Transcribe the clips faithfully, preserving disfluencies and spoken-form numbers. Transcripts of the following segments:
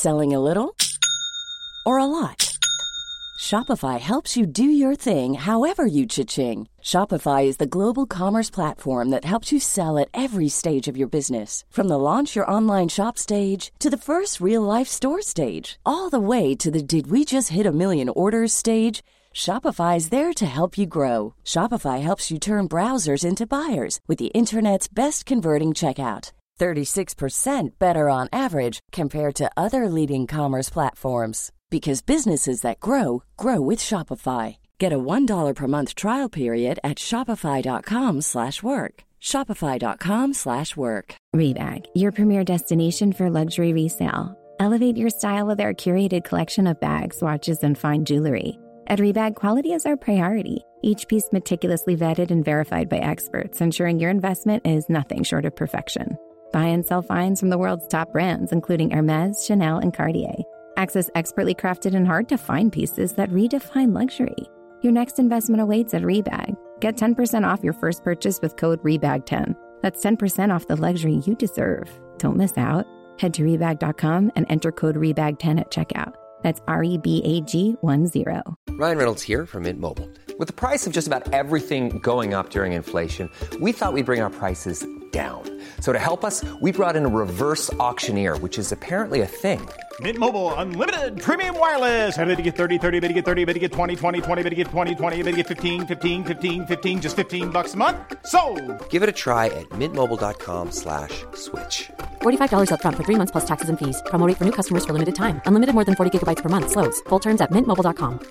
Selling a little or a lot? Shopify helps you do your thing however you cha-ching. Shopify is the global commerce platform that helps you sell at every stage of your business. From the launch your online shop stage to the first real-life store stage, all the way to the did we just hit a million orders stage. Shopify is there to help you grow. Shopify helps you turn browsers into buyers with the internet's best converting checkout. thirty-six percent better on average compared to other leading commerce platforms. Because businesses that grow, grow with Shopify. Get a one dollar per month trial period at shopify.com slash work. Shopify.com slash work. Rebag, your premier destination for luxury resale. Elevate your style with our curated collection of bags, watches, and fine jewelry. At Rebag, quality is our priority. Each piece meticulously vetted and verified by experts, ensuring your investment is nothing short of perfection. Buy and sell finds from the world's top brands, including Hermès, Chanel, and Cartier. Access expertly crafted and hard-to-find pieces that redefine luxury. Your next investment awaits at Rebag. Get ten percent off your first purchase with code rebag ten. That's ten percent off the luxury you deserve. Don't miss out. Head to rebag dot com and enter code rebag ten at checkout. That's R E B A G one zero. Ryan Reynolds here from Mint Mobile. With the price of just about everything going up during inflation, we thought we'd bring our prices down. So to help us, we brought in a reverse auctioneer, which is apparently a thing. Mint Mobile Unlimited Premium Wireless. How to get thirty, thirty, how to get thirty, how to get twenty, twenty, twenty, how to get twenty, twenty, how to get fifteen, fifteen, fifteen, fifteen, just fifteen bucks a month? Sold! Give it a try at mintmobile.com slash switch. forty-five dollars up front for three months plus taxes and fees. Promo rate for new customers for limited time. Unlimited more than forty gigabytes per month. Slows full terms at mint mobile dot com.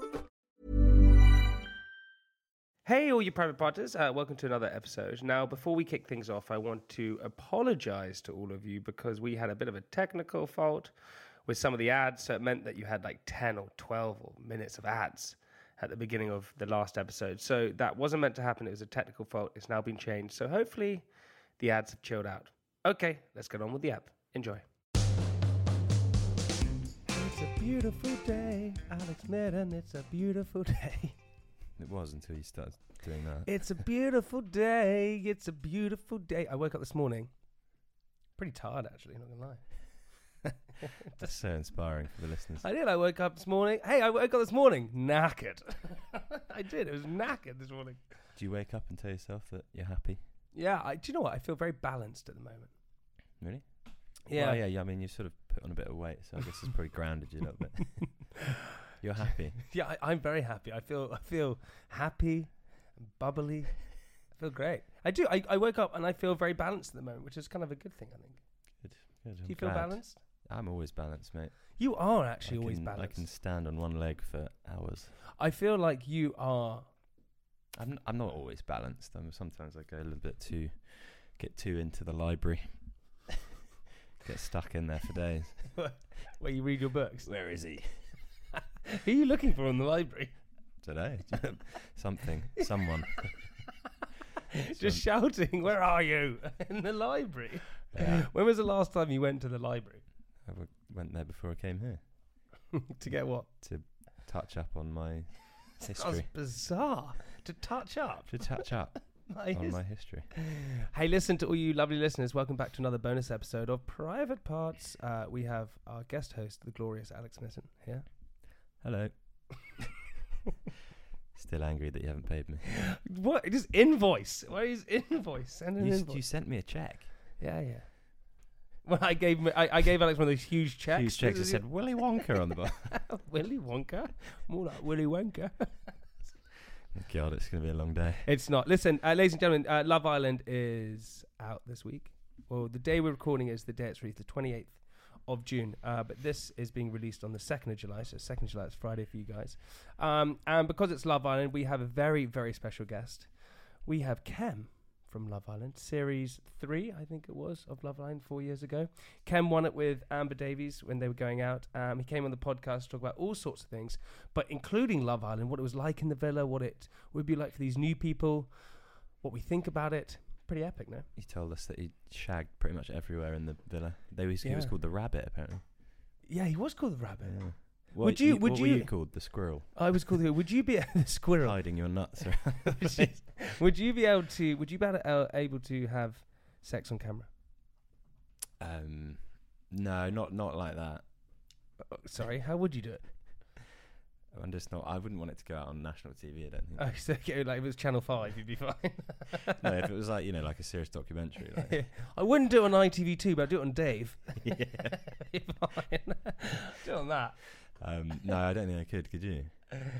Hey, all you private partners. Uh, welcome to another episode. Now, before we kick things off, I want to apologize to all of you because we had a bit of a technical fault with some of the ads, so it meant that you had like ten or twelve minutes of ads at the beginning of the last episode. So that wasn't meant to happen. It was a technical fault. It's now been changed. So hopefully the ads have chilled out. Okay, let's get on with the app. Enjoy. It's a beautiful day, Alex Midden. It's a beautiful day. It was until you started doing that. It's a beautiful day. It's a beautiful day. I woke up this morning pretty tired, actually, not gonna lie. That's so inspiring for the listeners. I did. I woke up this morning. Hey, I woke up this morning knackered. I did. It was knackered this morning. Do you wake up and tell yourself that you're happy? Yeah. I, do you know what? I feel very balanced at the moment. Really? Yeah. Well, yeah. Yeah. I mean, you sort of put on a bit of weight, so I guess it's probably grounded you a little bit. You're happy. Yeah, I, I'm very happy. I feel. I feel happy, and bubbly. I feel great. I do. I, I woke up and I feel very balanced at the moment, which is kind of a good thing, I think. Good. Good. Do I'm you feel glad. balanced? I'm always balanced, mate. You are actually I can, always balanced. I can stand on one leg for hours. I feel like you are. I'm. I'm not always balanced. I'm, sometimes I go a little bit too, get too into the library. Get stuck in there for days. Where you read your books. Where is he? Who are you looking for in the library? Today, something, someone. Just shouting, "Where are you?" in the library. Yeah. When was the last time you went to the library? I w- went there before I came here. To get what? To touch up on my history. That's bizarre. To touch up. To touch up my on his- my history. Hey, listen to all you lovely listeners. Welcome back to another bonus episode of Private Parts. Uh, we have our guest host, the glorious Alex Midden, here. Hello. Still angry that you haven't paid me. What? Just invoice. Why is invoice? Send an You, s- invoice. you sent me a check. Yeah, yeah. Well, I gave me, I, I gave Alex one of those huge checks. Huge checks that said Willy Wonka on the bottom. Willy Wonka? More like Willy Wonka. God, it's going to be a long day. It's not. Listen, uh, ladies and gentlemen, uh, Love Island is out this week. Well, the day we're recording is the day it's released, the twenty-eighth of June. Uh, but this is being released on the second of July. So second of July is Friday for you guys. Um, and because it's Love Island, we have a very, very special guest. We have Kem from Love Island, series three, I think it was, of Love Island four years ago. Kem won it with Amber Davies when they were going out. Um, he came on the podcast to talk about all sorts of things, but including Love Island, what it was like in the villa, what it would be like for these new people, what we think about it. Pretty epic, no? He told us that he shagged pretty much everywhere in the villa. They was, Yeah. He was called the Rabbit, apparently. Yeah, he was called the Rabbit. Yeah. What, Would you- would what you- were you called? The Squirrel? I was called the... Would you be... the squirrel. Hiding your nuts around. would, you, would you be able to... Would you be able to, uh, able to have sex on camera? Um, no, not not like that. Sorry, how would you do it? I'm just not. I wouldn't want it to go out on national T V. I don't think. Oh, so okay, like if it was Channel Five, you'd be fine. No, if it was like you know, like a serious documentary. Like. I wouldn't do it on I T V two, but I'd do it on Dave. Yeah. You're fine. Do it on that. Um, no, I don't think I could. Could you?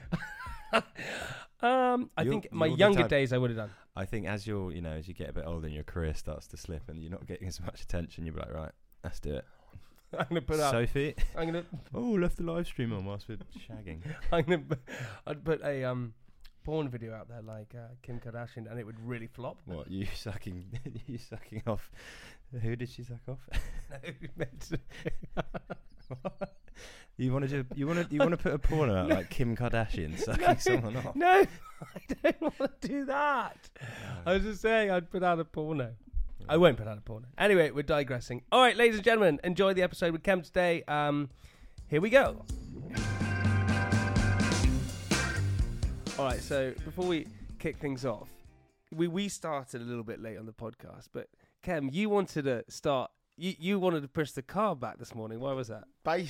um, I You're- think my you're the younger type- days I would have done. I think as you're, you know, as you get a bit older and your career starts to slip and you're not getting as much attention, you'll be like, right, let's do it. I'm gonna put up. Sophie. I'm gonna. Oh, left the live stream on whilst we're shagging. I'm gonna. I'd put a um, porn video out there like uh, Kim Kardashian, and it would really flop. What, you sucking? You sucking off? Who did she suck off? What? You want to do? You want to? You want to put a porno out No. like Kim Kardashian sucking No. someone off? No, I don't want to do that. I was just saying I'd put out a porno. I won't put out a porno. Anyway, we're digressing. All right, ladies and gentlemen, enjoy the episode with Kem today. Um, here we go. All right, so before we kick things off, we we started a little bit late on the podcast, but Kem, you wanted to start. You you wanted to push the car back this morning. Why was that? Ba-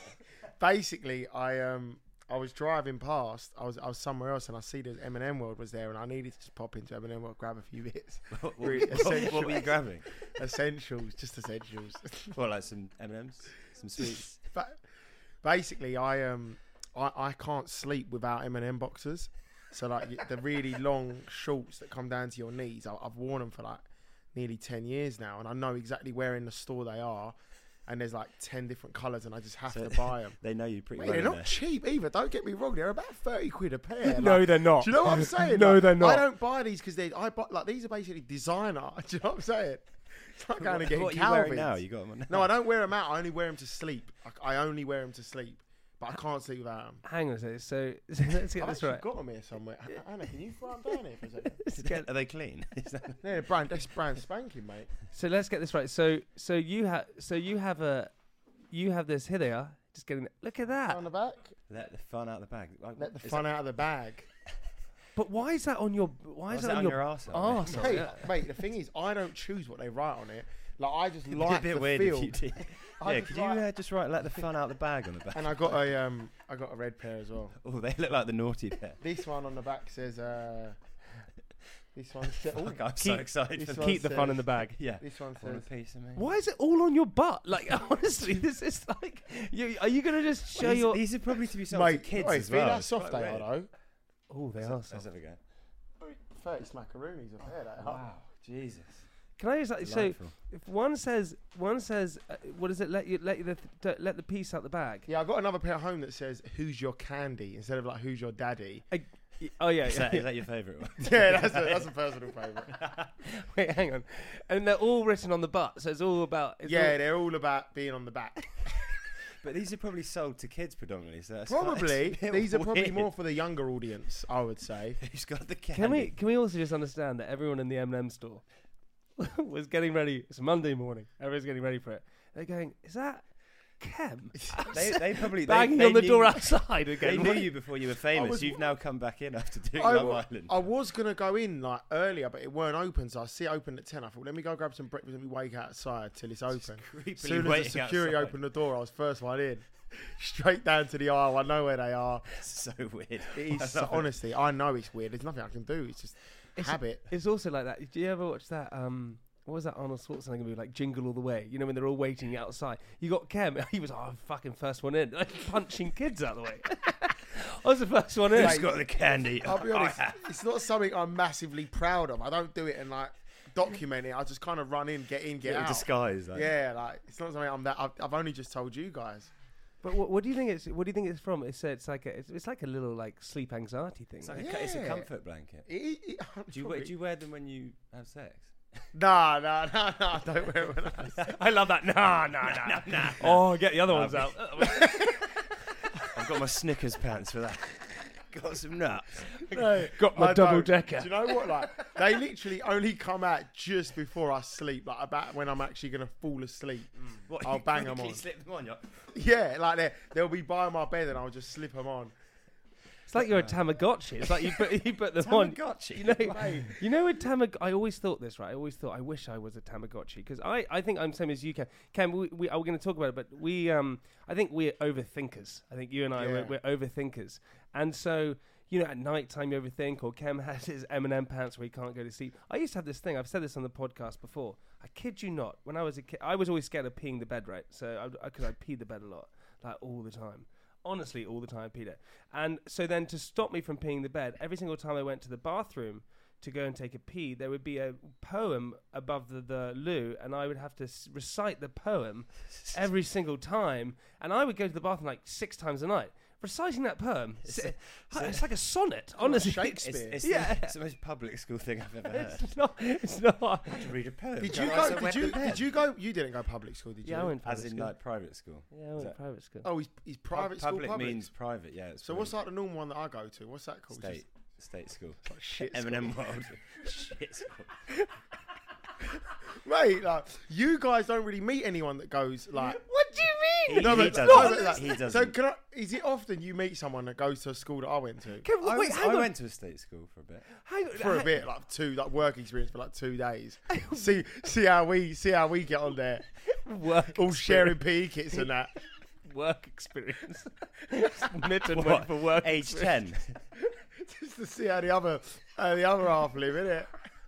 Basically, I um I was driving past. I was I was somewhere else, and I see the M and M World was there, and I needed to just pop into M and M World, grab a few bits. What, Really what, what, essential- were you grabbing? Essentials, just essentials. Well, like some M and M's, some sweets. But basically, I um I, I can't sleep without M and M boxers. So like y- the really long shorts that come down to your knees, I, I've worn them for like nearly ten years now, and I know exactly where in the store they are. And there's like ten different colours, and I just have So to buy them. They know you pretty Mate, well. they're in not there. cheap either. Don't get me wrong. They're about thirty quid a pair. No, Like, they're not. do you know what I'm saying? No, Like, they're not. I don't buy these because they. I buy like these are basically designer. Do you know what I'm saying? It's like going to get What are you wearing Calvins. now? You got them on now? No, I don't wear them out. I only wear them to sleep. I, I only wear them to sleep, but I can't sleep without them. Hang on a second. So, so let's get I've this actually right. got them here somewhere. Anna, can you throw them down here for a second? Let's get- Are they clean? Is that- Yeah, brand. That's brand spanking, mate. So let's get this right. So so you have so you have a you have this. Here they are. Just getting. Look at that. On the back. Let the fun out of the bag. Like, Let the is fun that- out of the bag. But why is that on your? Why is Why's that that on on your, your arsehole, arse? Mate, Yeah. mate, the thing is, I don't choose what they write on it. Like I just It'd be like a bit the weird feel. if you did. I Yeah, just could you like- uh, just write "Let the fun out of the bag" on the back? And I got a um, I got a red pair as well. Oh, they look like the naughty pair. This one on the back says, uh, this one says, oh, Fuck, I'm so keep- excited. this for one Keep the fun says- in the bag. Yeah. this one Want a says, piece of me? Why is it all on your butt? Like honestly, this is like. You, are you gonna just show these, your? these are probably to be sold mate, to kids wait, as see well. how It's soft quite they are weird. though. Oh, they Let's are. have- soft. let's have a go. thirty smackaroonies of hair. That Wow, Jesus. Can I just like, so? Delightful. If one says one says, uh, what does it? Let you let you the th- let the piece out the bag. Yeah, I got another pair at home that says, "Who's your candy?" instead of like, "Who's your daddy?" I, y- oh yeah. Is yeah. that, is that your favourite one? Yeah, that's a, that's a personal favourite. Wait, hang on. And they're all written on the butt, so it's all about. It's Yeah, all, they're all about being on the back. But these are probably sold to kids predominantly. So that's quite- Probably it's a bit these are probably weird. more for the younger audience, I would say. Who's got the candy? Can we can we also just understand that everyone in the M and M store was getting ready? It's Monday morning. Everyone's getting ready for it. They're going, "Is that Kem?" They, they probably they, banging they on the knew, door outside They again. knew you before you were famous. was- You've now come back in after doing I, Love wa- Island. I was gonna go in like earlier, but it weren't open, so I see it open at ten. I thought, let me go grab some breakfast and we wait outside till it's open. creepily As soon as the waiting security outside. opened the door, I was first one in. Straight down to the aisle. I know where they are. So weird. It I is love so, it. honestly, I know it's weird. There's nothing I can do. It's just It's- habit. It's also like that. Do you ever watch that? Um, what was that Arnold Schwarzenegger movie, like Jingle All the Way? You know, when they're all waiting outside. You got Kem. He was, oh, fucking first one in, like punching kids out of the way. I was the first one in. Who's got the candy? I'll be I honest. have. It's not something I'm massively proud of. I don't do it and like document it. I just kind of run in, get in, get Little out. disguise. Like. Yeah, like it's not something I'm that. I've, I've only just told you guys. But what, what do you think it's? What do you think it's from? It's uh, it's like a, it's, it's like a little like sleep anxiety thing. It's, right? like a, it's a Yeah. comfort blanket. It, it, Do you, wear, do you wear them when you have sex? Nah, nah, nah, nah. I don't wear it when I I love that. Nah, nah, nah, nah. Oh, get the other ones out. I've got my Snickers pants for that. Got some nuts. No, Got my I double don't. decker. Do you know what? Like they literally only come out just before I sleep. Like about when I'm actually gonna fall asleep. What, I'll you bang 'em quickly on. slip them on. You're, Yeah, like they they'll be by my bed and I'll just slip them on. It's like you're a Tamagotchi. It's like you put you put them on. Tamagotchi. You know, you know, with Tamag. I always thought this, right? I always thought I wish I was a Tamagotchi because I, I think I'm same as you, Cam. Cam, we, we are going to talk about it, but we um I think we're overthinkers. I think you and I Yeah. we're, we're overthinkers, and so. You know, at night time you overthink, or Kem has his M and M pants where he can't go to sleep. I used to have this thing. I've said this on the podcast before. I kid you not. When I was a kid, I was always scared of peeing the bed, right? So, because I, I peed the bed a lot, like all the time. Honestly, all the time I peed it. And so then to stop me from peeing the bed, every single time I went to the bathroom to go and take a pee, there would be a poem above the, the loo, and I would have to s- recite the poem every single time. And I would go to the bathroom like six times a night. Reciting that poem, it's, it's, it's like a sonnet, honestly. Shakespeare. It's, it's, Yeah. the, it's the most public school thing I've ever heard. It's not. It's not. To read a poem. Did Can you I go? also Did wet you? the bed? Did you go? You didn't go public school, did you? Yeah, I went private As in school. like private school? Yeah, I Is went that- private school. Oh, he's, he's private Pub- school. Public means private, yeah. It's So what's brilliant. like the normal one that I go to? What's that called? State. State school. Just shit M and M school. world. Shit school. Mate, like you guys don't really meet anyone that goes like. What do you He, mean? he but- doesn't. no, but like- he doesn't. So can I, is it often you meet someone that goes to a school that I went to Kev, I, wait, was- hang I on. went to a state school for a bit. Hang on, for a hang- bit, like two, like work experience for like two days? see, see how we, see how we get on there. Work All sharing experience. P E kits and that. Work experience. Mitten went What? for work. Age experience. ten. Just to see how the other, how the other half live, innit?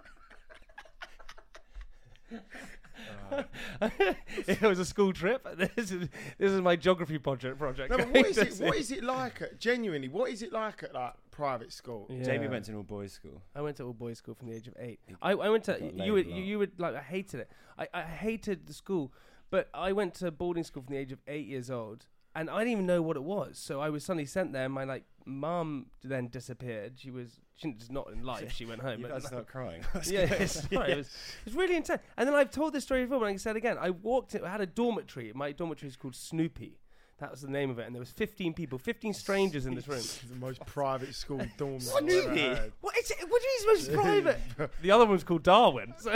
It was a school trip. This is this is my geography project. Project. No, but what is it? What is it like? At, genuinely, what is it like at like private school? Yeah. Jamie went to an all boys school. I went to all boys school from the age of eight. I, I went to got you would labelled you, out. you would like I hated it. I, I hated the school, but I went to boarding school from the age of eight years old, and I didn't even know what it was. So I was suddenly sent there. And my like mum then disappeared. She was she was not in life. She went home. You but guys start crying. yeah, it's, sorry, it, was, it was really intense. And then I've told this story before, but I can say it again. I walked, in, I had a dormitory. My dormitory is called Snoopy. That was the name of it. And there was fifteen people, fifteen strangers in this room. It's the most private school dorm. I've ever Snoopy? heard. What is it? What do you mean it's most private? The other one's called Darwin. So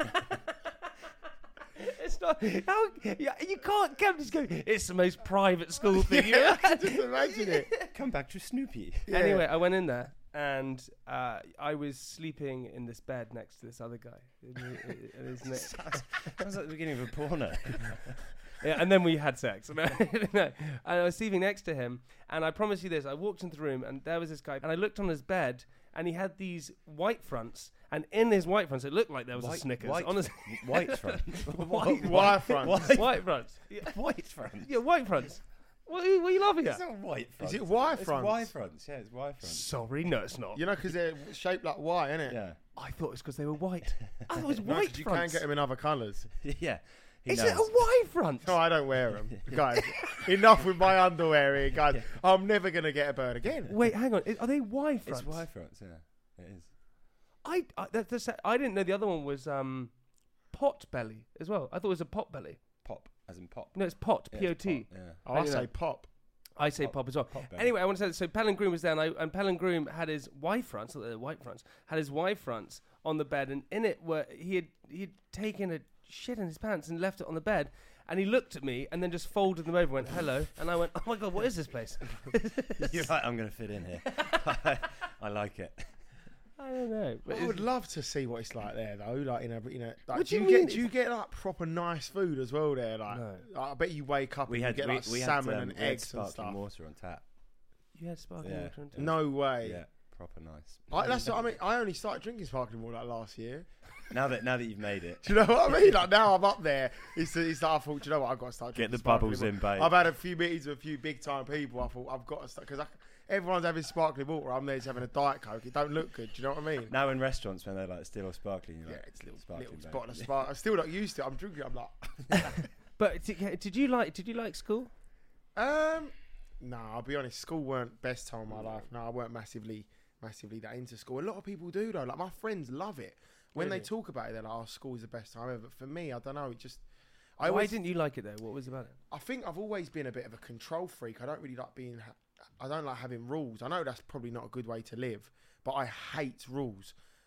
it's not. How, yeah, you can't come just go, it's the most private school thing. Yeah, I can just imagine it. Come back to Snoopy. Yeah. Anyway, I went in there. And uh, I was sleeping in this bed next to this other guy. It- it- it is Nick. Sounds like the beginning of a porno. Yeah, and then we had sex. No, no. And I was sleeping next to him, and I promise you this: I walked into the room, and there was this guy, and I looked on his bed, and he had these white fronts, and in his white fronts, it looked like there was a White- Snickers. white- Honestly, White front. white, Wire front. White, white fronts. Yeah, white front. yeah, white fronts. What are you, what are you laughing It's at? not white front. Is it Y It's fronts? Y fronts. Yeah, it's Y fronts. Sorry, no, it's not. You know, because they're shaped like Y, innit? Yeah. I thought it was because they were white. I thought it was No, 'cause white you fronts. can get them in other colours. Yeah. He Is knows. it a white front? No, I don't wear them. Guys, enough with my underwear here, guys. I'm never going to get a bird again. Wait, hang on. I- Are they Y fronts? It's Y fronts, yeah. It is. I I, that, that's, I didn't know the other one was um, pot belly as well. I thought it was a pot belly. Pop, as in pop. No, it's pot. Yeah, P O it's T. pop, Yeah. Oh, I I don't say know. pop. I say Pop- pop as well. pop belly. Anyway, I want to say this. So Palin Groom was there, and, I, and Palin Groom had his Y fronts, the white fronts, had his Y fronts on the bed, and in it were he had he had taken a shit in his pants and left it on the bed, and he looked at me and then just folded them over, and went hello, and I went, oh my god, what is this place? You're like, I'm going to fit in here. I like it. I don't know. But I it's- would love to see what it's like there, though. Like, you know, you know, like, What do do you you mean get do you get like proper nice food as well there? Like, No. I bet you wake up We and had, you get we, like we salmon had, um, and we had eggs and sparkling stuff. water on tap. You had sparkling Yeah. water on top. No way. Yeah, proper nice. I, that's what I mean. I only started drinking sparkling water like last year. Now that now that you've made it, Do you know what I mean? Like now I'm up there. It's, it's like I thought, do you know what? I've got to start Get drinking the sparkling bubbles water. in, babe. I've had a few meetings with a few big time people. I thought I've got to start because everyone's having sparkling water. I'm there just having a diet coke. It don't look good. Do you know what I mean? now in restaurants when they're like still sparkling, you're Yeah, like, it's a little, sparkling, little babe. spot of spark. I'm still not used to it. I'm drinking. I'm like, But did, did you like? Did you like school? um, no. I'll be honest. School weren't best time of my life. No, I weren't massively, massively that into school. A lot of people do though. Like my friends love it. When Really? they talk about it, they're like, "Oh, school is the best time ever." But for me, I don't know. It just, I Why always, didn't you like it though? What was about it? I think I've always been a bit of a control freak. I don't really like being. Ha- I don't like having rules. I know that's probably not a good way to live, but I hate rules.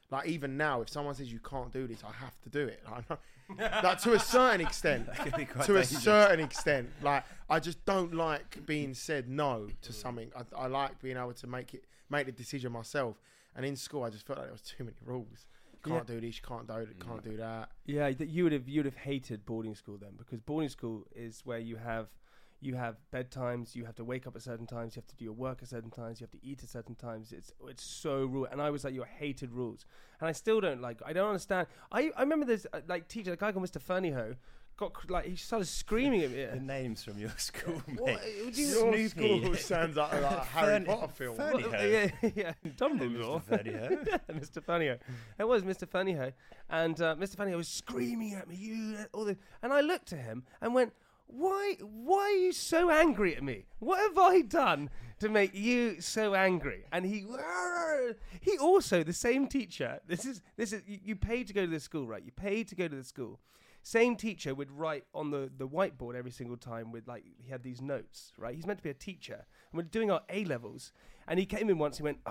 Like even now, if someone says you can't do this, I have to do it. Like, like to a certain extent, That could be quite to a dangerous. certain extent, like I just don't like being said no to something. I, I like being able to make it, make the decision myself. And in school, I just felt like there was too many rules. You can't Yeah. do this, you can't do it, can't do that. Yeah, that you would have you would have hated boarding school then, because boarding school is where you have you have bedtimes, you have to wake up at certain times, you have to do your work at certain times, you have to eat at certain times. It's it's so rule, and I was like, you hated rules, and I still don't like. I don't understand. I I remember there's uh, like teacher, a guy called Mister Fernyho, got cr- like he started screaming at me. The names from your school, mate. What, what do you- Your Snoopy. school sounds like a like, Harry Fernie- Potter film. Fernie. Well, Fernyho. yeah, yeah, Dumbledore. Mister Fernyho. Yeah, Mister Fernyho. It was Mister Fernyho, and uh, Mister Fernyho was screaming at me. You all the, and I looked at him and went, "Why? Why are you so angry at me? What have I done to make you so angry?" And he, he also the same teacher. This is this is you, you paid to go to this school, right? You paid to go to the school. Same teacher would write on the, the whiteboard every single time with like he had these notes, right? He's meant to be a teacher, and we're doing our A levels, and he came in once. He went, "Oh,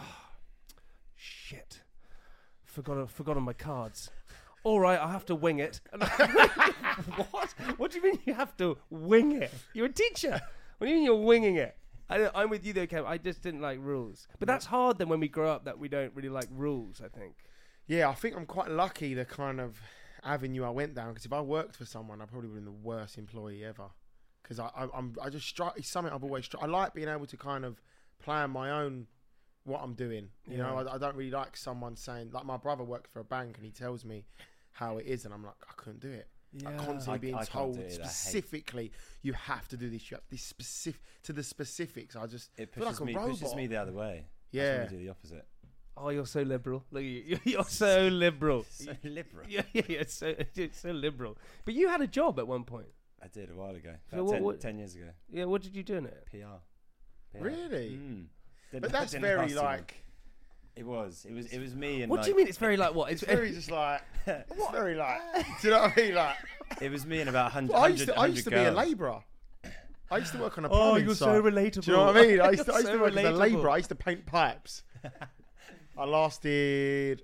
shit, forgot forgot on my cards. All right, I have to wing it." And I went, what? What do you mean you have to wing it? You're a teacher. What do you mean you're winging it? I, I'm with you though, Kev. I just didn't like rules, but that's hard then when we grow up that we don't really like rules. I think. Yeah, I think I'm quite lucky the kind of avenue I went down, because if I worked for someone, I probably would have been the worst employee ever. Because I, I, I'm, I just stri- it's something I've always. Stri- I like being able to kind of plan my own what I'm doing. You Yeah. know, I, I don't really like someone saying, like my brother worked for a bank and he tells me how it is, and I'm like, I couldn't do it. Yeah. Like constantly I- being I can't told do it. I hate- specifically, you have to do this. You have this specific to the specifics. I just It feel pushes like a me, robot. pushes me the other way. Yeah. I want to do the opposite. Oh, you're so liberal. Look at you. You're so liberal. So liberal. Yeah, yeah, yeah. It's so, it's so liberal. But you had a job at one point. I did a while ago. So About what- ten, what- ten years ago. Yeah, what did you do in it? P R. P R. Really? Mm. Didn't- But that's didn't very last too long. like. It was. It was. It was me and. What like, do you mean it's very like what? It's very just like. It's very like. Do you know what I mean? Like. It was me and about hundred. Well, I used to. I used to be a girls. labourer. I used to work on a Oh, plumbing you're site. so relatable. Do you know what I mean? I used to, I You're used to so work as a relatable. labourer. I used to paint pipes. I lasted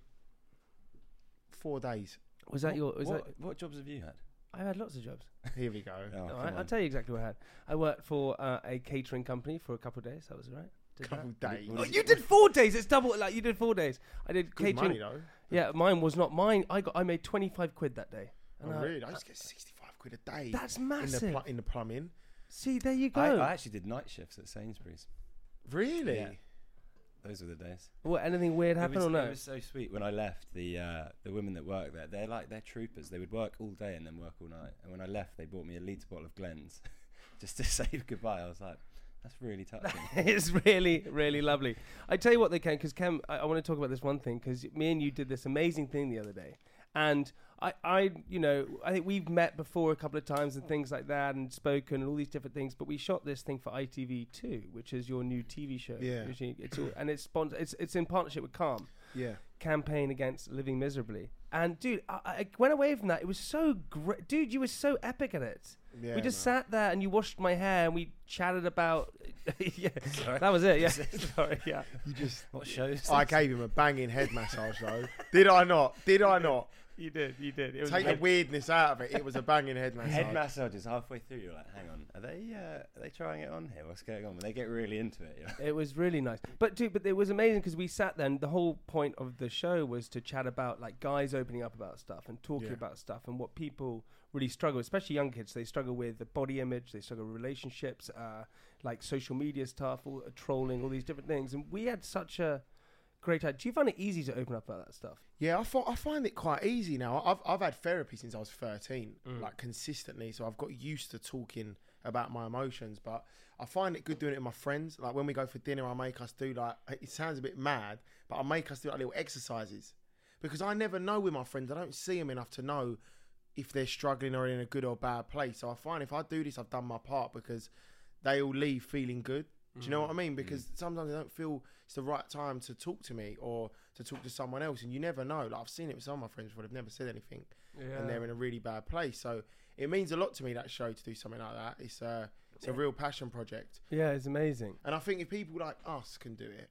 four days. Was that your? Was what, that? what jobs have you had? I had lots of jobs. Here we go. Oh, All come right, I'll on. tell you exactly what I had. I worked for uh, a catering company for a couple of days. That was all right. Did Couple that. days. Oh, you did four days. It's double. Like you did four days. I did Good catering. money though. Yeah, mine was not mine. I got. I made twenty five quid that day. Oh, And I- really? I used to get sixty-five quid a day. That's in the massive. pl- in the plumbing. See, there you go. I, I actually did night shifts at Sainsbury's. Really? Yeah. Those were the days. What? Anything weird It happened was, or no? it was so sweet when I left. The uh, the women that work there, they're like they're troopers. They would work all day and then work all night. And when I left, they bought me a litre bottle of Glens just to say goodbye. I was like, that's really touching. It's really, really lovely. I tell you what, they can, because Cam, I, I want to talk about this one thing, because me and you did this amazing thing the other day, and I, I, you know, I think we've met before a couple of times and things like that, and spoken and all these different things. But we shot this thing for I T V two, which is your new T V show. Yeah. Which you- it's all, and it's sponsor, It's it's in partnership with Calm. Yeah. Campaign against living miserably. And dude, I, I went away from that. It was so great, dude. You were so epic at it. Yeah, we just man. sat there and you washed my hair and we chatted about. Yeah, that was it. Yeah, sorry. Yeah. You just. What shows? I gave him a banging head massage though. Did I not? Did I not? You did. You did. It was Take the great. weirdness out of it. It was a banging head massage. Head massages halfway through. You're like, hang on, are they uh, are they trying it on here? What's going on? When they get really into it. You know? It was really nice. But dude, but it was amazing because we sat there and the whole point of the show was to chat about like guys opening up about stuff and talking Yeah. about stuff and what people really struggle, especially young kids. They struggle with the body image, they struggle with relationships, uh, like social media stuff, all, uh, trolling, all these different things. And we had such a great time. Do you find it easy to open up about that stuff? Yeah, I, thought, I find it quite easy now. I've I've had therapy since I was thirteen, Mm. like consistently. So I've got used to talking about my emotions. But I find it good doing it with my friends. Like when we go for dinner, I make us do like, it sounds a bit mad, but I make us do like little exercises. Because I never know with my friends. I don't see them enough to know if they're struggling or in a good or bad place. So I find if I do this, I've done my part because they all leave feeling good. Do you know what I mean? Because sometimes I don't feel it's the right time to talk to me or to talk to someone else, and you never know. Like I've seen it with some of my friends before; they've never said anything, and they're in a really bad place. So it means a lot to me, that show, to do something like that. It's a it's a real passion project, Yeah, it's amazing. and I think if people like us can do it,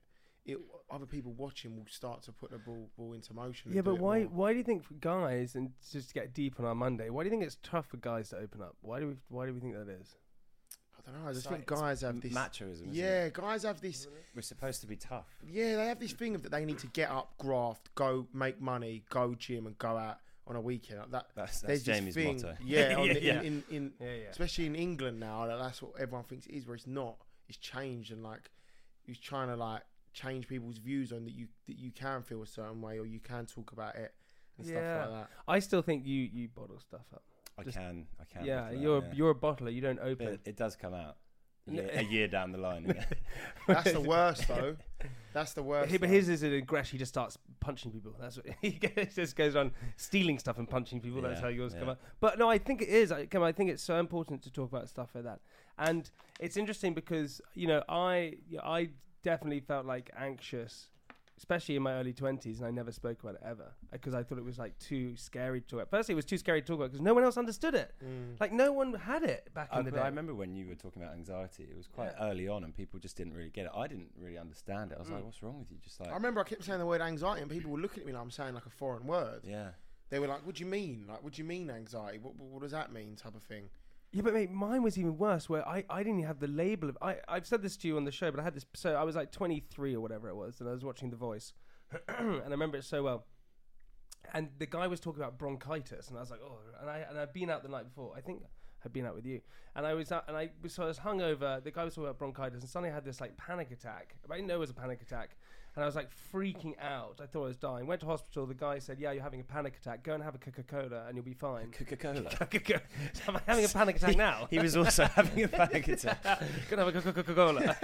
it, other people watching will start to put the ball ball into motion. and Yeah, do but it why? more. Why do you think for guys, and just to get deep on our Monday, why do you think it's tough for guys to open up? Why do we? Why do we think that is? I don't know. I just It's think like- guys it's have this machoism, isn't Yeah, it? guys have this. We're supposed to be tough. Yeah, they have this thing of that they need to get up, graft, go make money, go gym, and go out on a weekend. Like that. That's, that's There's this Jamie's thing, motto. Yeah, on Yeah, the, yeah. In, in, in Yeah, yeah. especially in England now, that that's what everyone thinks it is, where it's not. It's changed, and like he's trying to like change people's views on that you that you can feel a certain way or you can talk about it and Yeah. stuff like that. I still think you you bottle stuff up. I Just- can, I can. Yeah, bottle it you're out, yeah. you're a bottler. You don't open. But it does come out. No. Yeah, a year down the line. Yeah. That's the worst, though. That's the worst. He, but though. his is an aggression. He just starts punching people. That's what he gets- just goes on stealing stuff and punching people. That's Yeah, how yours come yeah. out. But no, I think it is. I, come on, I think it's so important to talk about stuff like that. And it's interesting because you know I yeah, I definitely felt like anxious, especially in my early twenties, and I never spoke about it ever because I thought it was like too scary to talk about. Firstly, it was too scary to talk about because no one else understood it. Mm. Like no one had it back I, in the but day. I remember when you were talking about anxiety, it was quite Yeah. early on and people just didn't really get it. I didn't really understand it. I was Mm. like, what's wrong with you? Just like, I remember I kept saying the word anxiety, and people were looking at me like I'm saying like a foreign word. yeah. They were like, "What do you mean? Like, what do you mean anxiety? What, what, what does that mean?" Type of thing. Yeah, but mate, mine was even worse. Where I, I didn't even have the label of. I I've said this to you on the show, but I had this. So I was like twenty-three or whatever it was, and I was watching The Voice, and I remember it so well. And the guy was talking about bronchitis, and I was like, oh, and I and I'd been out the night before. I think I'd been out with you, and I was out, and I was so I was hungover. The guy was talking about bronchitis, and suddenly I had this like panic attack. I didn't know it was a panic attack. And I was like freaking out. I thought I was dying. Went to hospital. The guy said, yeah, you're having a panic attack. Go and have a Coca-Cola and you'll be fine. Coca-Cola. Coca-Cola. So am I having a panic attack now? He was also having a panic attack. Go and have a Coca-Cola.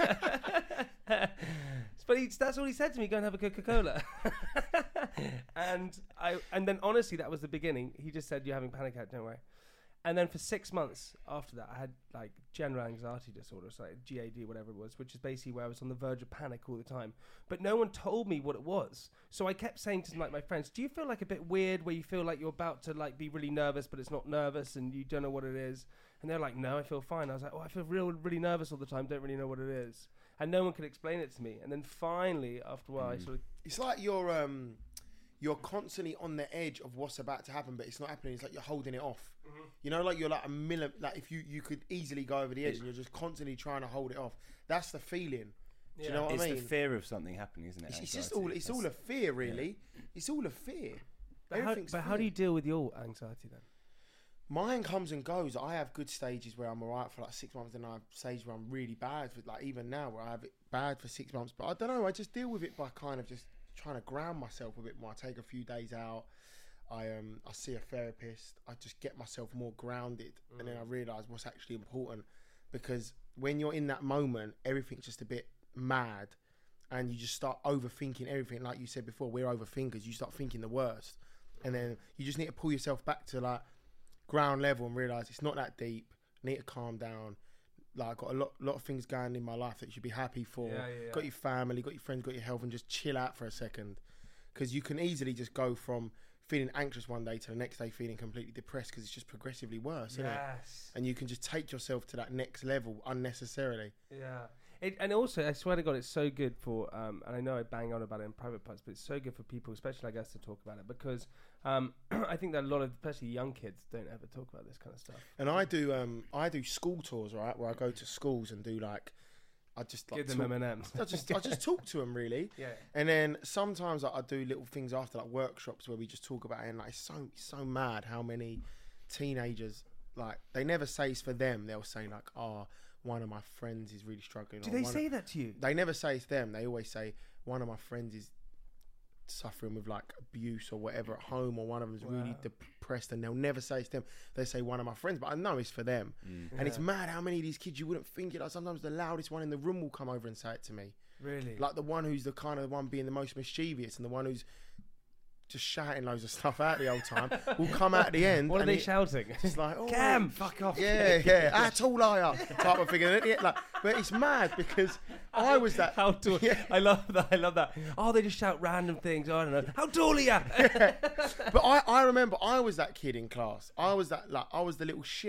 But he, that's all he said to me. Go and have a Coca-Cola. and I, and then honestly, that was the beginning. He just said, "You're having a panic attack. Don't worry." And then for six months after that, I had like general anxiety disorder, so like G A D, whatever it was, which is basically where I was on the verge of panic all the time. But no one told me what it was. So I kept saying to like my friends, "Do you feel like a bit weird where you feel like you're about to like be really nervous, but it's not nervous and you don't know what it is?" And they're like, "No, I feel fine." I was like, "Oh, I feel real, really nervous all the time. Don't really know what it is." And no one could explain it to me. And then finally, after a while, I sort of It's like you're um, you're constantly on the edge of what's about to happen, but it's not happening. It's like you're holding it off. Mm-hmm. You know, like you're like a million. Like if you you could easily go over the edge, and you're just constantly trying to hold it off. That's the feeling. Do you know what It's I mean? the fear of something happening, isn't it? It's, it's just Anxiety. all. It's That's- all a fear, really. It's all a fear. But, how, Everything's but how fear. do you deal with your anxiety then? Mine comes and goes. I have good stages where I'm alright for like six months, and I have stages where I'm really bad for like even now where I have it bad for six months. But I don't know. I just deal with it by kind of just trying to ground myself a bit more. I take a few days out. I um I see a therapist. I just get myself more grounded, mm. and then I realise what's actually important. Because when you're in that moment, everything's just a bit mad, and you just start overthinking everything. Like you said before, we're overthinkers. You start thinking the worst, and then you just need to pull yourself back to like ground level and realise it's not that deep. Need to calm down. Like I've got a lot, lot of things going in my life that you should be happy for. Yeah, yeah, yeah. Got your family, got your friends, got your health, and just chill out for a second. Because you can easily just go from feeling anxious one day to the next day feeling completely depressed because it's just progressively worse, isn't it? Yes. And you can just take yourself to that next level unnecessarily. Yeah. It, and also, I swear to God, it's so good for, um, and I know I bang on about it in private parts, but it's so good for people, especially like us, to talk about it because um, I think that a lot of, especially young kids, don't ever talk about this kind of stuff. And I do, um, I do school tours, right, where I go to schools and do like, I just like Give them talk, M and M's. I just, I just talk to them really. Yeah. And then sometimes like, I do little things after, like workshops where we just talk about it. And like, it's so, it's so mad how many teenagers, like, they never say it's for them. They'll say like, oh, one of my friends is really struggling. Do or they one say of, that to you? They never say it's them. They always say one of my friends is suffering with like abuse or whatever at home, or one of them's really Wow. depressed, and they'll never say it's them. They say one of my friends, but I know it's for them. Mm. And it's mad how many of these kids you wouldn't think it. Like sometimes the loudest one in the room will come over and say it to me. Really? Like the one who's the kind of one being the most mischievous and the one who's just shouting loads of stuff out the whole time will come out at the end. What are and they it- shouting? It's like, oh, Cam, fuck off. yeah, yeah, how tall are you? Type of thing. Yeah, like, but it's mad because I was that. How tall? Yeah. I love that. I love that. Oh, they just shout random things. Oh, I don't know. How tall are you? But I, I remember I was that kid in class. I was that like I was the little shit.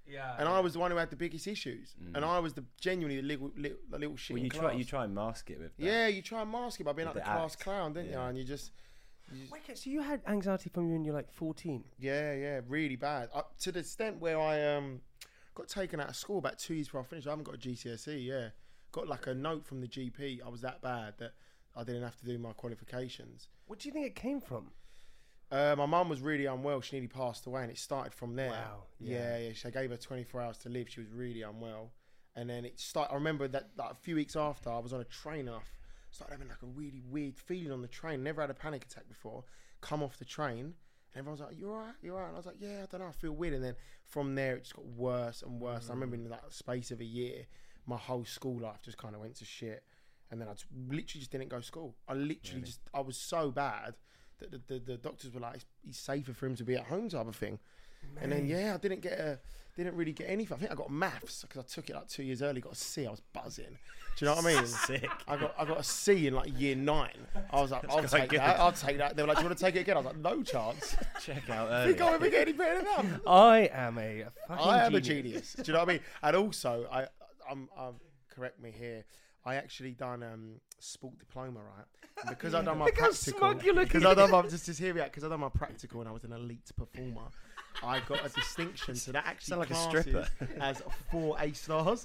Yeah. And I was the one who had the biggest issues. Mm. And I was the genuinely the little, little, the little shit well, you in try class. You try and mask it with that. Yeah, you try and mask it by being With like the, the class act. clown, didn't Yeah. you? And you just... you just Wait, so you had anxiety from when you were like fourteen? Yeah, yeah, really bad. Up to the extent where I um got taken out of school about two years before I finished. I haven't got a G C S E, yeah. Got like a note from the G P. I was that bad that I didn't have to do my qualifications. What do you think it came from? Uh, my mum was really unwell. She nearly passed away, and it started from there. Wow. Yeah, yeah. yeah. She gave her twenty-four hours to live. She was really unwell, and then it started. I remember that like, a few weeks after, I was on a train and I f- started having like a really weird feeling on the train. Never had a panic attack before. Come off the train, and everyone's like, "You alright? You alright?" And I was like, "Yeah, I don't know. I feel weird." And then from there, it just got worse and worse. Mm. I remember in like the space of a year, my whole school life just kind of went to shit. And then I just, literally just didn't go to school. I literally really? just, I was so bad that the, the, the doctors were like, it's, it's safer for him to be at home type of thing. Mate. And then, yeah, I didn't get a, didn't really get anything. I think I got maths because I took it like two years early, got a C. I was buzzing. Do you know what I mean? Sick. I got I got a C in like year nine. I was like, I'll take good. that. I'll take that. They were like, do you want to take it again? I was like, no chance. Check out I think I'll ever get any better than that. I am a fucking I am genius. a genius. Do you know what I mean? And also, I, I'm, I'm correct me here. I actually done um, sport diploma, right? And because I done my Look how practical, smug you're looking. because I done my just just hear me out. Because I done my practical and I was an elite performer, I got a distinction. So that actually Sound like a classes stripper. as four A stars.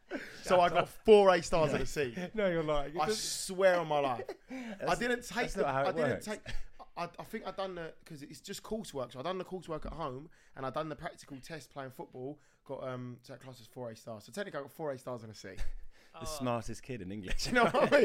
So I got four A stars Yeah. and a C. No, you're lying. I swear on my life. I didn't take that's the. not how I it didn't works. take. I, I think I done the because it's just coursework. So I done the coursework at home and I done the practical test playing football. Got um so that class was four A stars. So technically I got four A stars and a C. The smartest kid in English. Do you know what I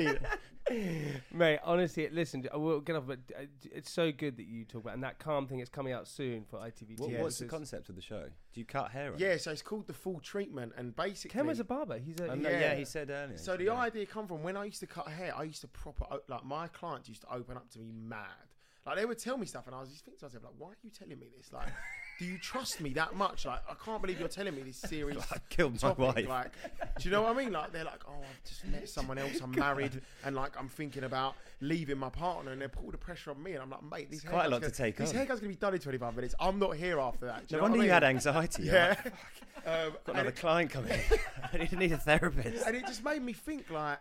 mean? Mate, honestly, listen, I will get off, but uh, it's so good that you talk about, and that calm thing is coming out soon for I T V T. What, Yeah, what's the because- concept of the show? Do you cut hair on? Yeah, so it's called the full treatment, and basically, Ken was a barber. He's a I he- know, yeah. yeah, he said earlier. so the yeah. idea come from when I used to cut hair. I used to proper o- like my clients used to open up to me mad. Like they would tell me stuff, and I was just thinking to myself, like, why are you telling me this? Like, do you trust me that much? Like, I can't believe you're telling me this serious I killed my topic. wife. Like, do you know what I mean? Like, they're like, oh, I've just met someone else. I'm married, and like, I'm thinking about leaving my partner, and they put all the pressure on me, and I'm like, mate, this It's quite a lot haircut's to gonna- take This on. haircut's gonna be done in twenty-five minutes. I'm not here after that. Do No you know wonder what I you mean? had anxiety. You're Yeah. like, Um, got and another it- client coming. I need, need a therapist. and it just made me think like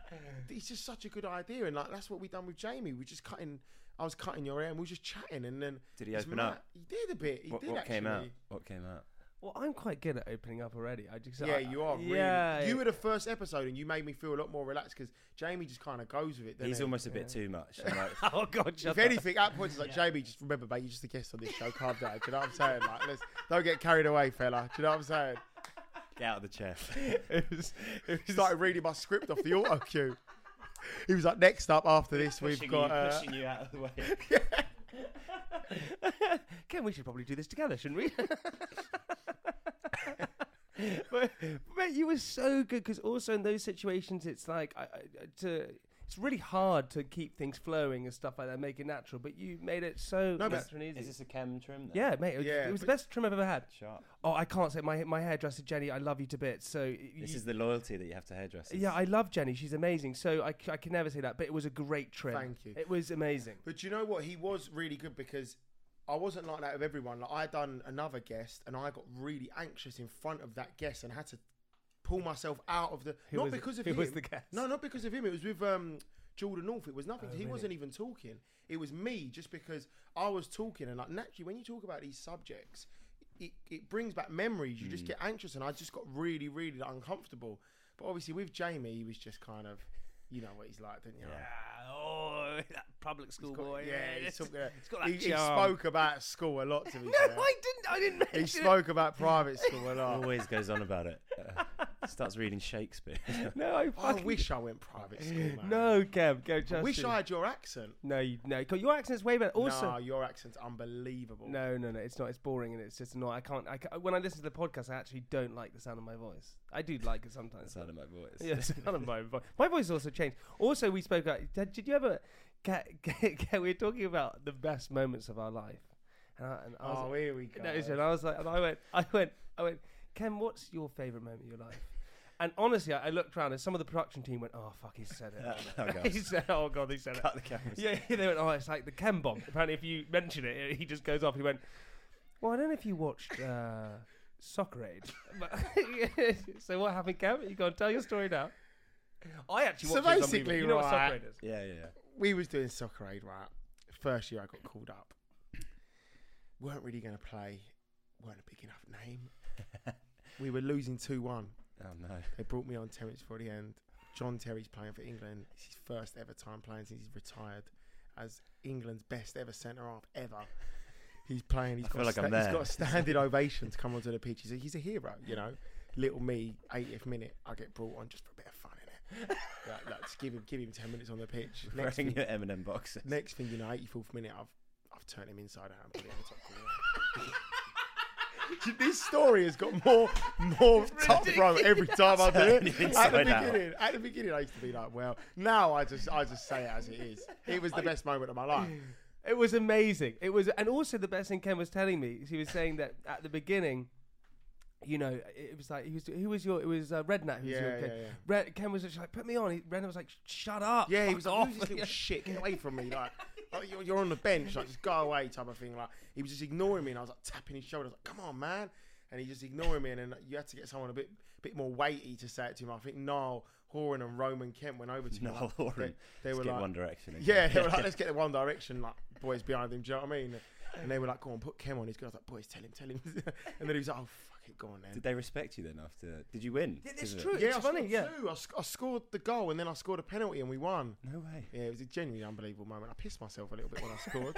it's just such a good idea, and like that's what we done with Jamie. We just cutting. I was cutting your hair, and we were just chatting, and then Did he it's open mad- up? He did a bit. He What, did what actually. came out? What came out? Well, I'm quite good at opening up already. I just Yeah, I, you are. Really. Yeah, You were the first episode, and you made me feel a lot more relaxed because Jamie just kind of goes with it. doesn't He's he? almost a bit too much. I'm like, oh God, shut If up. anything, at points it's like Jamie, just remember, mate, you're just a guest on this show. Calm down. Do you know what I'm saying? Like, let's don't get carried away, fella. Do you know what I'm saying? get out of the chair. it was, it He was started reading my script off the auto cue. He was like, next up after this, we've pushing, got. you, Uh, pushing you out of the way. Ken, we should probably do this together, shouldn't we? but, mate, you were so good because also in those situations, it's like I, I, to. It's really hard to keep things flowing and stuff like that, make it natural. But you made it so No, but natural and easy. Is this a chem trim? Then? Yeah, mate. It was, Yeah, it was the but- best trim I've ever had. Sharp. Oh, I can't say my my hairdresser Jenny. I love you to bits. So This you- is the loyalty that you have to hairdressers. yeah, I love Jenny. She's amazing. So I, c- I can never say that, but it was a great trim. Thank you. It was amazing. But you know what? He was really good because I wasn't like that with everyone. Like I done another guest, and I got really anxious in front of that guest, and had to pull myself out of the. Who not was- because of who him. was the guest? No, not because of him. It was with um, Jordan North. It was nothing. Oh, he really? wasn't even talking. It was me, just because I was talking, and like naturally, when you talk about these subjects, it, it brings back memories. You Hmm. just get anxious, and I just got really, really uncomfortable. But obviously, with Jamie, he was just kind of, you know what he's like, didn't you? Yeah. Oh, that public school He's got- boy. yeah, he's it's, talk- uh, it's got that he, he charm. spoke about school a lot to me. No, fair. I didn't. I didn't mention He spoke about private school a lot. Always goes on about it. Uh, starts reading Shakespeare. it. No, I I fucking. wish I went private school, man. No, Kev, go I just. wish I had your accent. No, you, no. 'cause your accent's way better. Also, no, your accent's unbelievable. no, no, no. It's not. It's boring and it's just annoying. I can't. I ca when I listen to the podcast, I actually don't like the sound of my voice. I do like it sometimes. Sound of my voice. Yeah, the sound of my voice. My voice also changed. Also, we spoke about. Did, did you ever get, get, get? We were talking about the best moments of our life, and I, and I was. Oh, here we go. No, so I was like, and I went, I went, I went, Ken, what's your favourite moment of your life? And honestly, I, I looked around and some of the production team went, oh, fuck, he said it. Oh, God. he said, oh, God, he said Cut it. the cameras. Yeah, they went, oh, it's like the Ken bomb. Apparently, if you mention it, he just goes off. He went, well, I don't know if you watched uh, Soccer Aid. So what happened, Kev? You got to tell your story now. I actually So watched it on basically, T V. You know what Soccer right, Aid is? Yeah, yeah, yeah. We was doing Soccer Aid, right? First year I got called up. Weren't really going to play. Weren't a big enough name. We were losing two one. Oh, no. They brought me on ten minutes before the end. John Terry's playing for England. It's his first ever time playing since he's retired as England's best ever centre-half ever. He's playing. He's I got, feel a like sta- I'm he's there. got a standing ovation to come onto the pitch. He's a, he's a hero, you know. Little me, eightieth minute, I get brought on just for a bit of fun, innit? like, like, just give him, give him ten minutes on the pitch. Next Wearing thing, your M and M boxes. next thing you know, eighty-fourth minute, I've I've turned him inside out and put him in the top corner. This story has got more more top row every time I do it. Turn him At the inside out. beginning, at the beginning, I used to be like, well, now I just I just say it as it is. It was the best moment of my life. It was amazing. It was, and also the best thing Ken was telling me, he was saying that at the beginning, you know, it was like he was. Who was your? It was uh, Redknapp. Who was Yeah, your, Ken. yeah, yeah. Red, Ken was just like, put me on. He, Redknapp was like, shut up. Yeah, he fuck was like, off. "Who's this little shit? Get away from me!" Like, like you're, you're on the bench, like just go away, type of thing. Like he was just ignoring me, and I was like tapping his shoulder. I was like, "Come on, man!" And he just ignoring me, and then you had to get someone a bit, bit more weighty to say it to him. I think Niall Horan and Roman Kent went over to me. Niall like, Horan. They, they Let's were get like, One Direction. again. yeah, they were like, let's get the One Direction like boys behind him. Do you know what I mean? And they were like, go on, put Kem on. His girls like, boys, tell him, tell him. And then he was like, oh fuck it, go on then. Did they respect you then after? Did you win? Yeah, it's Is it? true. Yeah, It's I funny, scored yeah. two. I, sc- I scored the goal and then I scored a penalty and we won. No way. Yeah, it was a genuinely unbelievable moment. I pissed myself a little bit when I scored.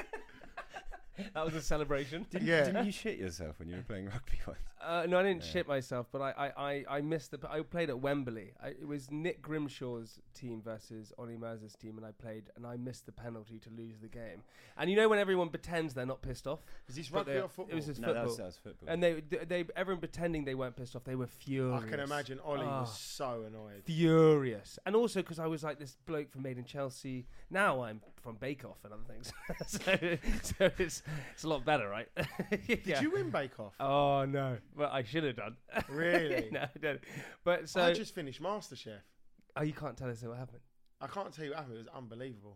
That was a celebration. Didn't, Yeah. didn't you shit yourself when you were playing rugby once? Uh, no, I didn't Yeah. shit myself, but I, I, I, I missed the. I played at Wembley. I, it was Nick Grimshaw's team versus Ollie Merz's team, and I played, and I missed the penalty to lose the game. And you know when everyone pretends they're not pissed off? Is this but rugby they- or football? It was just No, football. that was, that was football. And they, they, they, everyone pretending they weren't pissed off. They were furious. I can imagine Ollie Ah. was so annoyed. Furious, and also because I was like this bloke from Made in Chelsea. Now I'm from Bake Off and other things, so, so it's it's a lot better, right? Yeah. Did you win Bake Off? Oh no, well I should have done. Really? No, I didn't. But so I just finished MasterChef. oh, you can't tell us what happened. I can't tell you what happened. It was unbelievable.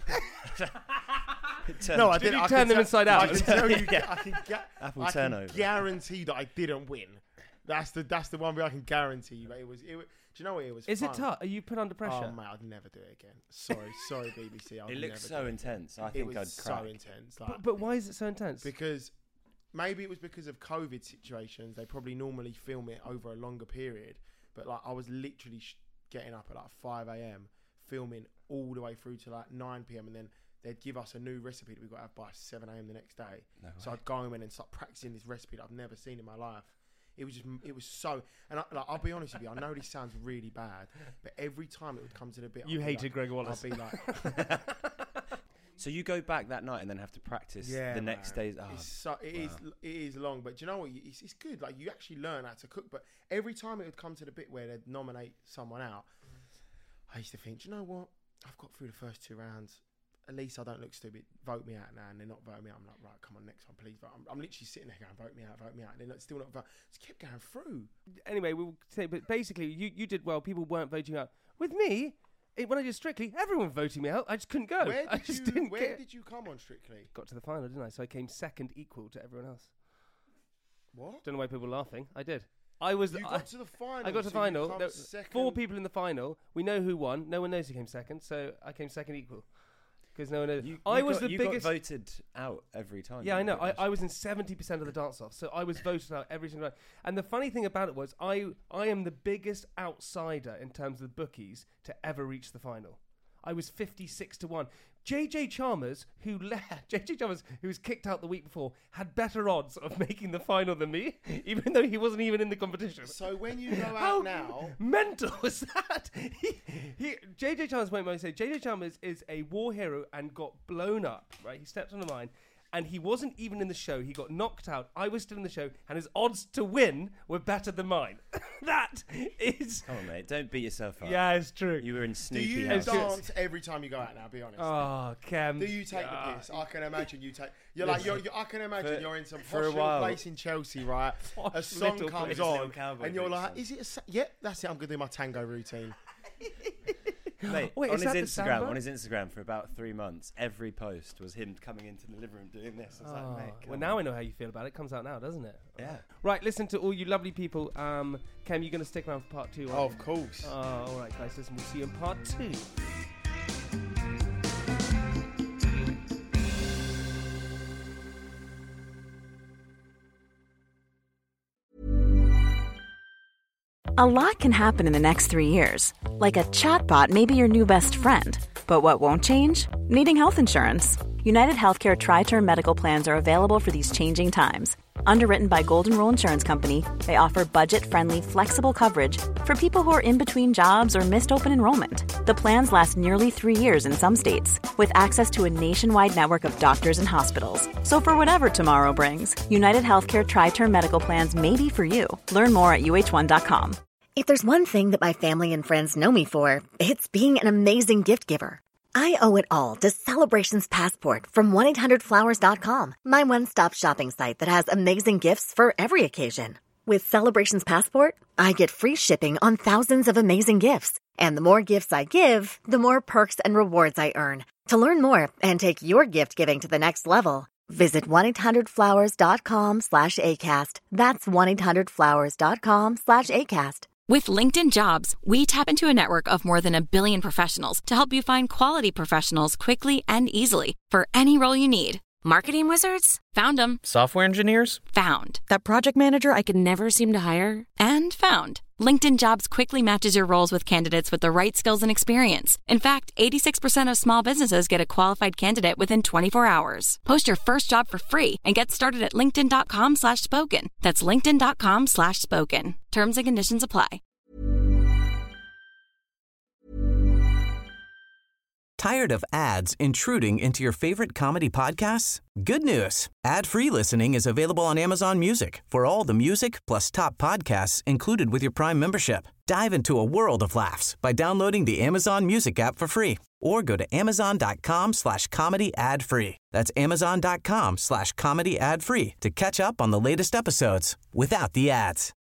Turn- No, I Did did. you I turn can them tell- inside out? I can tell you. I can, ga- Apple I can turnover. guarantee that I didn't win. That's the that's the one where I can guarantee you. But it was. It, wa- do you know what it was? Is fun. it tough? Are you put under pressure? Oh man, I'd never do it again. Sorry, sorry, B B C. I'd It never looks do so it. intense. I It think was I'd so crack. intense. Like, but, but why is it so intense? because maybe it was because of COVID situations. They probably normally film it over a longer period. But like I was literally sh- getting up at like five a.m. filming all the way through to like nine p.m. and then they'd give us a new recipe that we got to have by seven a.m. the next day. No So way. I'd go in and start practicing this recipe that I've never seen in my life. It was just, it was so, and I, like, I'll be honest with you, I know this sounds really bad, but every time it would come to the bit, You I'd be hated like, Greg Wallace. I'd be like, So you go back that night and then have to practice yeah, the next man. day's. Oh, It's so, it is, wow. it is long, but do you know what? It's, it's good. Like you actually learn how to cook. But every time it would come to the bit where they'd nominate someone out, I used to think, do you know what? I've got through the first two rounds. At least I don't look stupid. Vote me out now, and they're not voting me out. I'm like, right, come on, next one, please vote. I'm, I'm literally sitting there going, vote me out, vote me out. And they're not, still not voting. Just kept going through. Anyway, we'll say, but basically, you, you did well. People weren't voting you out. With me, it, when I did Strictly, everyone voted me out. I just couldn't go. Where did I just you? didn't Where get. did you come on Strictly? Got to the final, didn't I? So I came second, equal to everyone else. What? Don't know why people are laughing. I did. I was. You I, got to the final. I got to so you final. come There were second. four people in the final. We know who won. No one knows who came second. So I came second, equal. Because no one knows. You, I you was got, the you biggest. got voted out every time. Yeah, I you know. pretty I, much. I was in seventy percent of the dance off, so I was voted out every single time. And the funny thing about it was, I I am the biggest outsider in terms of the bookies to ever reach the final. I was fifty-six to one. J J Chalmers, who left, J J Chalmers, who was kicked out the week before, had better odds of making the final than me, even though he wasn't even in the competition. So when you go out How now, mental was that? He, he, J J Chalmers went by say J J Chalmers is a war hero and got blown up, right? He stepped on a mine and he wasn't even in the show. He got knocked out. I was still in the show and his odds to win were better than mine. That is... Come on, mate. Don't beat yourself up. Yeah, it's true. You were in do Snoopy you house. dance every time you go out now? Be honest. Oh, Cam. Do you take Ah. the piss? I can imagine you take. You're like you're, you're. I can imagine For- you're in some for posh a little while- place in Chelsea, right? Posh A song little comes place. on, Little cowboy and you're boots like, on. "Is it a? Sa- yep, that's it. I'm gonna do my tango routine." Mate, Wait, on is his that the Instagram, soundbite? on his Instagram for about three months, every post was him coming into the living room doing this. I was Oh, like, mate, come well, now on. I know how you feel about it. It comes out now, doesn't it? Yeah. Right, listen to all you lovely people. Um, Cam, you're going to stick around for part two, aren't Oh, you? of course. Oh, all right, guys. Listen, we'll see you in part two. A lot can happen in the next three years. Like a chatbot may be your new best friend. But what won't change? Needing health insurance. United Healthcare Tri-Term Medical Plans are available for these changing times. Underwritten by Golden Rule Insurance Company, they offer budget-friendly, flexible coverage for people who are in between jobs or missed open enrollment. The plans last nearly three years in some states, with access to a nationwide network of doctors and hospitals. So for whatever tomorrow brings, United Healthcare Tri-Term Medical Plans may be for you. Learn more at U H one dot com. If there's one thing that my family and friends know me for, it's being an amazing gift giver. I owe it all to Celebrations Passport from one eight hundred flowers dot com, my one-stop shopping site that has amazing gifts for every occasion. With Celebrations Passport, I get free shipping on thousands of amazing gifts. And the more gifts I give, the more perks and rewards I earn. To learn more and take your gift giving to the next level, visit one eight hundred flowers dot com slash ACAST. That's one eight hundred flowers dot com slash ACAST. With LinkedIn Jobs, we tap into a network of more than a billion professionals to help you find quality professionals quickly and easily for any role you need. Marketing wizards? Found them. Software engineers? Found. That project manager I could never seem to hire? And found. LinkedIn Jobs quickly matches your roles with candidates with the right skills and experience. In fact, eighty-six percent of small businesses get a qualified candidate within twenty-four hours. Post your first job for free and get started at linkedin.com slash spoken. That's linkedin.com slash spoken. Terms and conditions apply. Tired of ads intruding into your favorite comedy podcasts? Good news. Ad-free listening is available on Amazon Music for all the music plus top podcasts included with your Prime membership. Dive into a world of laughs by downloading the Amazon Music app for free or go to amazon.com slash comedy ad free. That's amazon.com slash comedy ad free to catch up on the latest episodes without the ads.